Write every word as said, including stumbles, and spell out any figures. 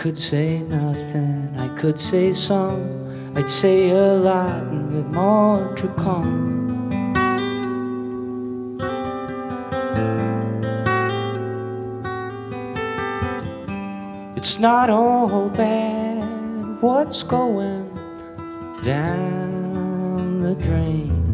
could say nothing, I could say some, I'd say a lot and with more to come. It's not all bad what's going down the drain.